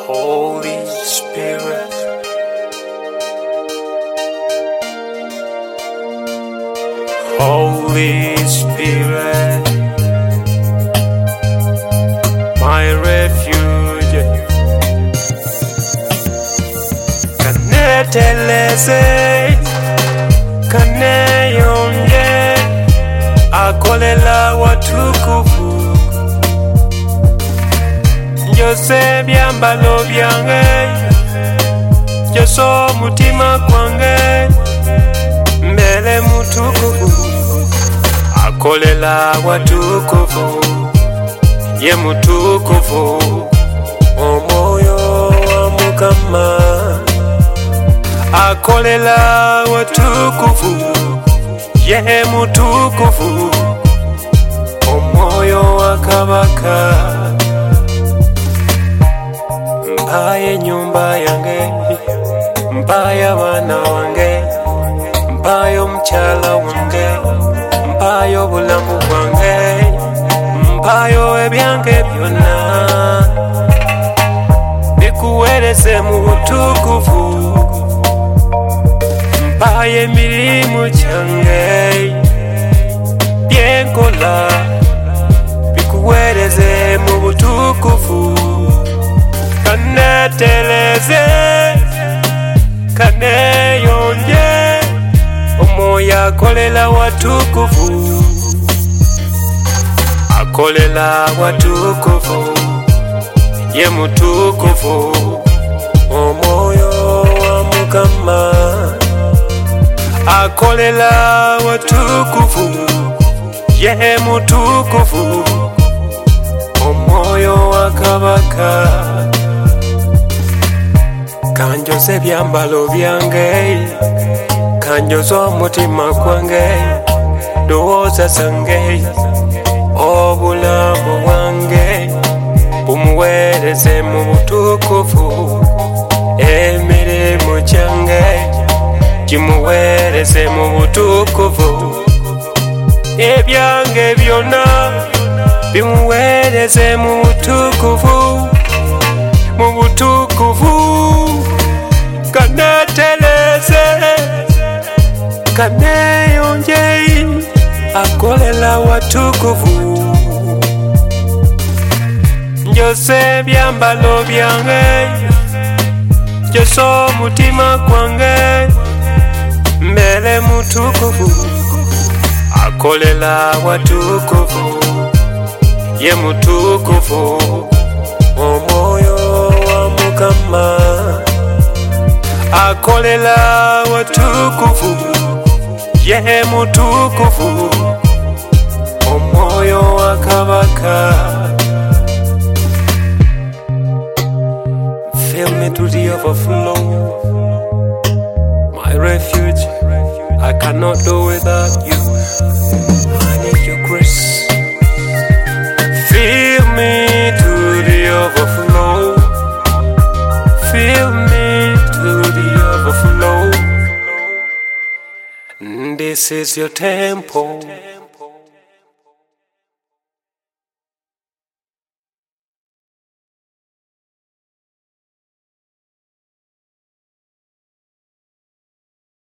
Holy Spirit, Holy Spirit, my refuge. Kaneteleze, kaneyonge, akolela watukufu. Jose byambalo byange, Joso mutima kwange, mbele mutukufu. Akolela watukufu, ye mutukufu, omwoyo wa Mukama. Akolela watukufu, ye mutukufu, omwoyo wa Kabaka. Mpaye nyumba yange, mpaye abana wange, mpaye omukyala wange, mpaye obulamu bwange, mpaye ebyange byonna, bikuweereze mu butukufu. Mpaye emirimu gyange, byenkola, bikuweereze mu butukufu. Kaneteleze, kaneyonje, omwoyo akolela watukufu. Akolela watukufu, ye mutukufu, omwoyo wa Mukama. Akolela watukufu, ye mutukufu, omwoyo wa Kabaka. Kanjoze byambalo byange, kanjoze omutima gwange, ndowooza zange, obulamu bwange, bumuweereze mu butukufu. Emirimu gyange, gimuweereze mu butukufu. Ebyange byonna, bimuweereze mu butukufu, mu butukufu. Kaneteleze, kaneyonje, akolela watukufu. Njose byambalo byange, Joso mutima kwange, mbele mutukufu. Akolela watukufu, ye mutukufu, omwoyo wa Mukama. Akolela watukufu, ye mutukufu, omwoyo wa Kabaka. Fill me to the overflow, my refuge. I cannot do without you. I need your grace. Fill me to the overflow. Fill me to the overflow. This is your temple.